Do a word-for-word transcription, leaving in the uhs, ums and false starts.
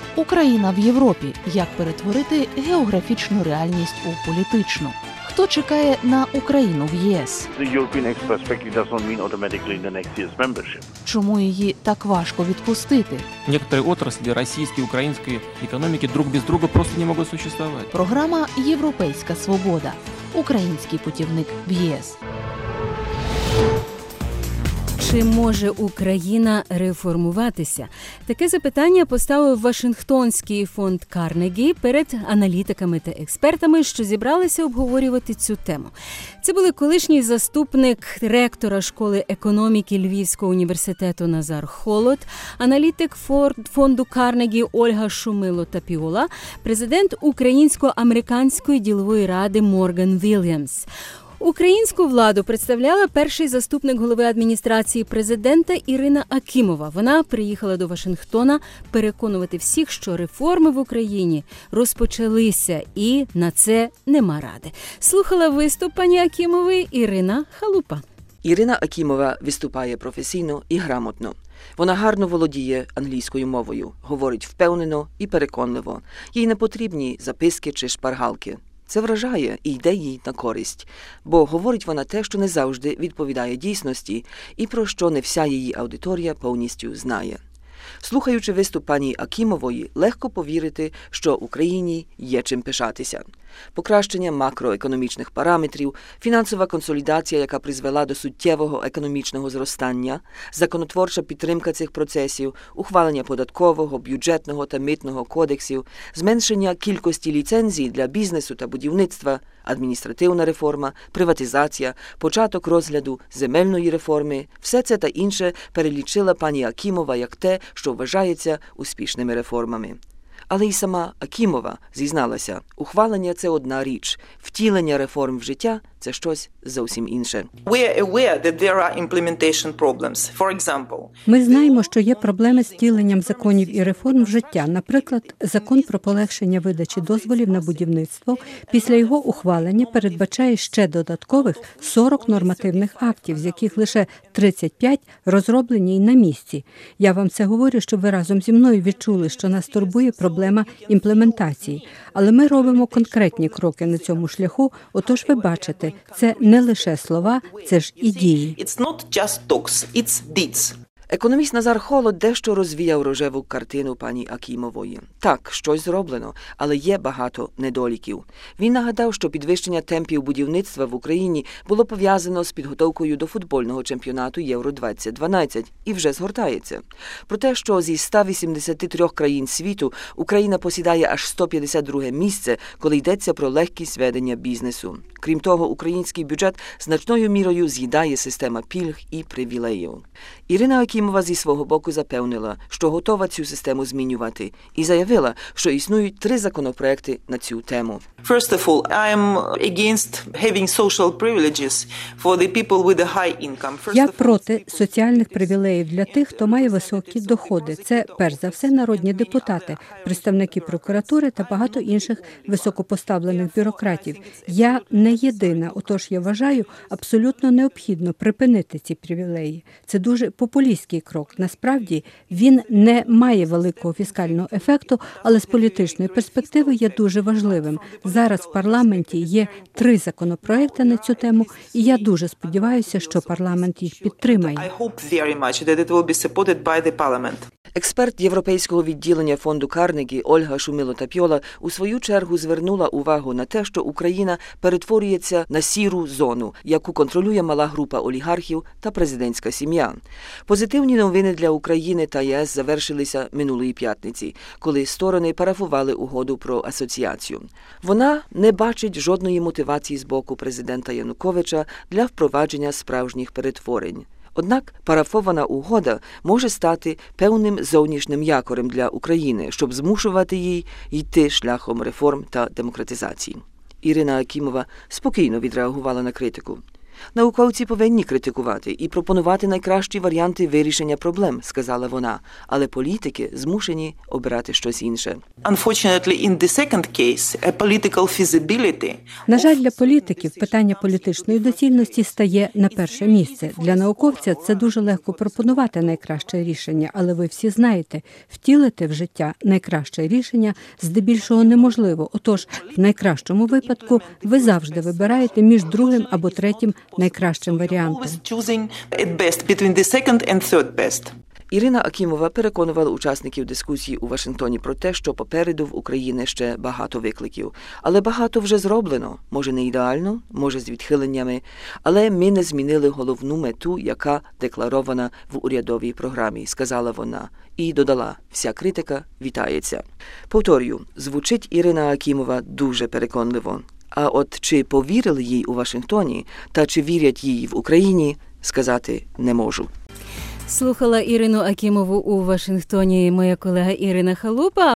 Україна в Європі. Як перетворити географічну реальність у політичну? Хто чекає на Україну в ЄС? Чому її так важко відпустити? Некоторые отрасли российской и украинской экономики друг без друга просто не могут существовать. Програма «Європейська свобода». Український путівник в ЄС. Чи може Україна реформуватися? Таке запитання поставив Вашингтонський фонд Карнегі перед аналітиками та експертами, що зібралися обговорювати цю тему. Це були колишній заступник ректора школи економіки Львівського університету Назар Холод, аналітик фонду Карнегі Ольга Шумило-Тапіола, президент Українсько-американської ділової ради Морган Вільямс. Українську владу представляла перший заступник голови адміністрації президента Ірина Акімова. Вона приїхала до Вашингтона переконувати всіх, що реформи в Україні розпочалися і на це нема ради. Слухала виступ пані Акімової Ірина Халупа. Ірина Акімова виступає професійно і грамотно. Вона гарно володіє англійською мовою, говорить впевнено і переконливо. Їй не потрібні записки чи шпаргалки. Це вражає і йде їй на користь, бо говорить вона те, що не завжди відповідає дійсності і про що не вся її аудиторія повністю знає. Слухаючи виступ пані Акімової, легко повірити, що Україні є чим пишатися. Покращення макроекономічних параметрів, фінансова консолідація, яка призвела до суттєвого економічного зростання, законотворча підтримка цих процесів, ухвалення податкового, бюджетного та митного кодексів, зменшення кількості ліцензій для бізнесу та будівництва, адміністративна реформа, приватизація, початок розгляду земельної реформи – все це та інше перелічила пані Акімова як те, що вважається успішними реформами. Але й сама Акімова зізналася, ухвалення – це одна річ, втілення реформ в життя – це щось зовсім інше. Ми знаємо, що є проблеми з втіленням законів і реформ в життя. Наприклад, закон про полегшення видачі дозволів на будівництво після його ухвалення передбачає ще додаткових сорок нормативних актів, з яких лише тридцять п'ять розроблені й на місці. Я вам це говорю, щоб ви разом зі мною відчули, що нас турбує проблема імплементації. Але ми робимо конкретні кроки на цьому шляху, отож ви бачите, це не лише слова, це ж і дії. Економіст Назар Холод дещо розвіяв рожеву картину пані Акімової. Так, щось зроблено, але є багато недоліків. Він нагадав, що підвищення темпів будівництва в Україні було пов'язано з підготовкою до футбольного чемпіонату Євро двадцять дванадцять і вже згортається. Про те, що зі ста вісімдесяти трьох країн світу Україна посідає аж сто п'ятдесят друге місце, коли йдеться про легкість ведення бізнесу. Крім того, український бюджет значною мірою з'їдає система пільг і привілеїв. Ірина Акімова зі свого боку запевнила, що готова цю систему змінювати, і заявила, що існують три законопроекти на цю тему. First of all, I am against having social privileges for the people with a high income. Я проти соціальних привілеїв для тих, хто має високі доходи. Це, перш за все, народні депутати, представники прокуратури та багато інших високопоставлених бюрократів. Я не єдина, отож я вважаю, абсолютно необхідно припинити ці привілеї. Це дуже популістський крок. Насправді, він не має великого фіскального ефекту, але з політичної перспективи є дуже важливим. Зараз в парламенті є три законопроекти на цю тему, і я дуже сподіваюся, що парламент їх підтримає. Експерт Європейського відділення фонду Карнегі Ольга Шумило-Тапіола у свою чергу звернула увагу на те, що Україна перетворюється на сіру зону, яку контролює мала група олігархів та президентська сім'я. Позитивні новини для України та ЄС завершилися минулої п'ятниці, коли сторони парафували угоду про асоціацію. Вона не бачить жодної мотивації з боку президента Януковича для впровадження справжніх перетворень. Однак парафована угода може стати певним зовнішнім якорем для України, щоб змушувати її йти шляхом реформ та демократизації. Ірина Акімова спокійно відреагувала на критику. Науковці повинні критикувати і пропонувати найкращі варіанти вирішення проблем, сказала вона, але політики змушені обирати щось інше. Unfortunately, in the second case, a political feasibility. На жаль, для політиків питання політичної доцільності стає на перше місце. Для науковця це дуже легко пропонувати найкраще рішення, але ви всі знаєте, втілити в життя найкраще рішення здебільшого неможливо. Отож, в найкращому випадку ви завжди вибираєте між другим або третім найкращим варіантом. Always choosing at best between the second and third best. Ірина Акімова переконувала учасників дискусії у Вашингтоні про те, що попереду в Україні ще багато викликів. Але багато вже зроблено. Може не ідеально, може з відхиленнями, але ми не змінили головну мету, яка декларована в урядовій програмі, сказала вона. І додала, вся критика вітається. Повторюю, звучить Ірина Акімова дуже переконливо. А от чи повірили їй у Вашингтоні, та чи вірять їй в Україні, сказати не можу. Слухала Ірину Акімову у Вашингтоні моя колега Ірина Халупа.